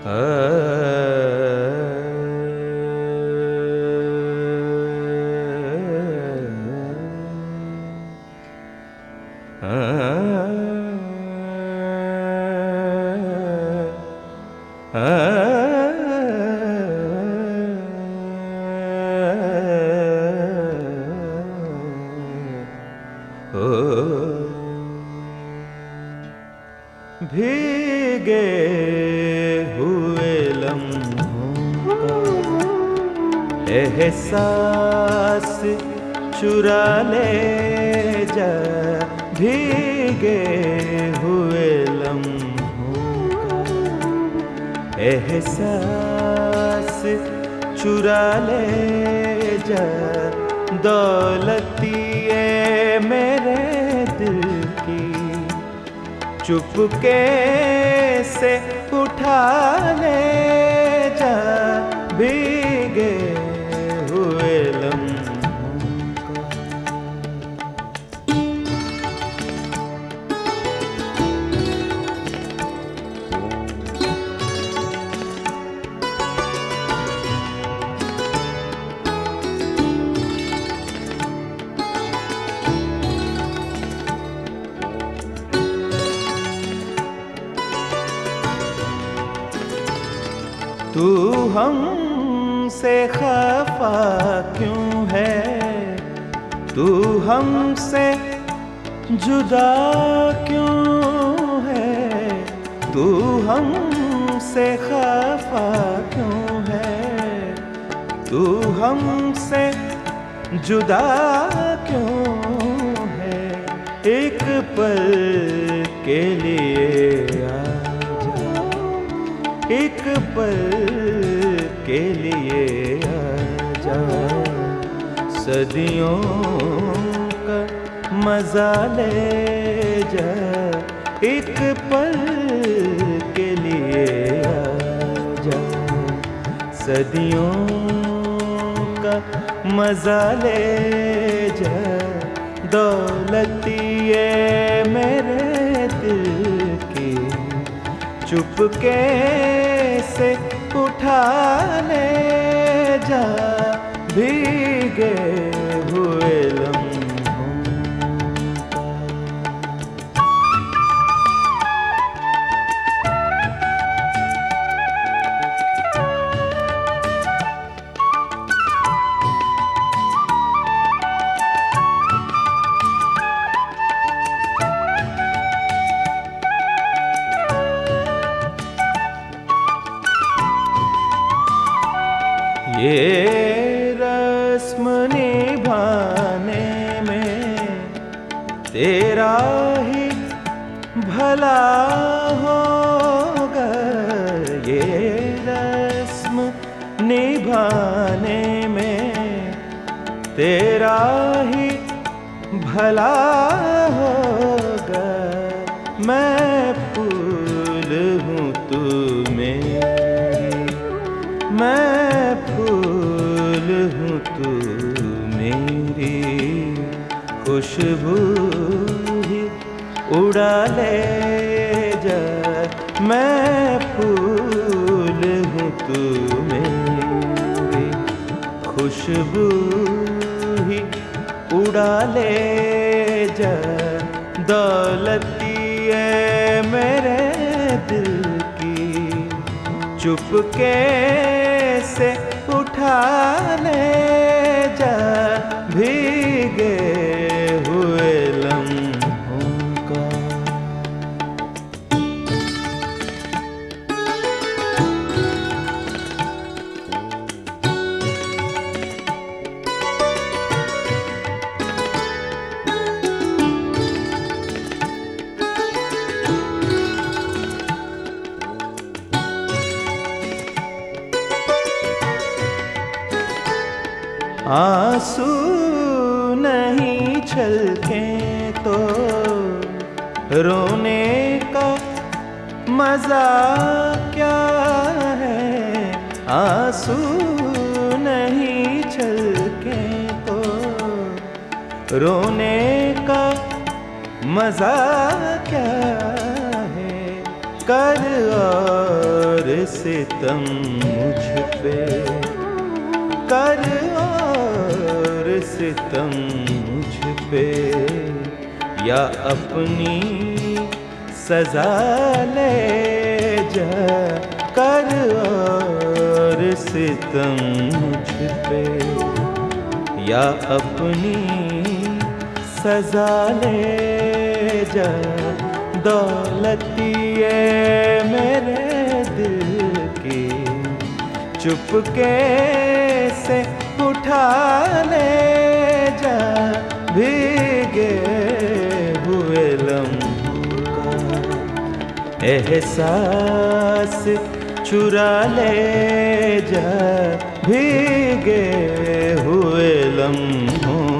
भीगे हुए लम्हों का एहसास चुरा ले जा, भीगे हुए लम्हों का एहसास चुरा ले जा, दौलतिए मेरे दिल की चुपके से उठा ले जा, भीगे हुए लम्हों का। तू हमसे खफा क्यों है, तू हमसे जुदा क्यों है, तू हमसे खफा क्यों है, तू हमसे जुदा क्यों है। एक पल के लिए आ जा, एक पल के लिए आजा, सदियों का मजा ले जा, एक पल के लिए आजा, सदियों का मजा ले जा, दौलतिए मेरे दिल की चुपके से उठा ले जा, भीगे हुए लम्हों का। ये रस्म निभाने में तेरा ही भला होगा, ये रस्म निभाने में तेरा ही भला होगा। मैं फूल हूँ तू मेरी, मैं फूल हूँ तू मेरी, खुशबू ही उड़ा ले जा, मैं फूल हूँ तू मेरी, खुशबू ही उड़ा ले जा, दौलतिए मेरे दिल की चुपके से उठा ले जा, भीगे हुए लम्हों का। आंसू नहीं छलके तो रोने का मजा क्या है, आंसू नहीं छलके तो रोने का मजा क्या है। कर और सितम मुझ पे, कर और सितम मुझ पे, या अपनी सजा ले जा, कर और सितम मुझ पे, या अपनी सजा ले जा। दौलतिए मेरे दिल की चुपके से उठा ले जा, भीगे हुए लम्हों का एहसास चुरा ले जा, भीगे हुए लम्हों